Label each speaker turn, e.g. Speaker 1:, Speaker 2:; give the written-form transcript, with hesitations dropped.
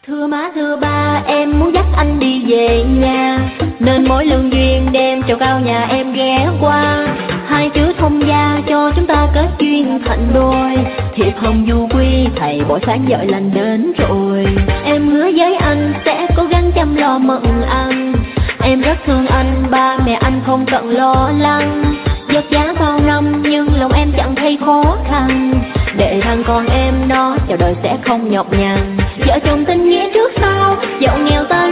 Speaker 1: Thưa má thưa ba, em muốn dắt anh đi về nhà, nên mỗi lương duyên đem trèo cao nhà em ghé qua. Hai chữ thông gia cho chúng ta kết duyên thành đôi, thiệp hồng du quy thầy buổi sáng dậy lành đến rồi. Em hứa với anh sẽ cố gắng chăm lo mận anh, em rất thương anh, ba mẹ anh không cần lo lắng. Vất vả bao năm nhưng lòng em chẳng thấy khó khăn, để thằng con em nó chào đời sẽ không nhọc nhằn. Vợ chồng tình nghĩa trước sau, dẫu nghèo ta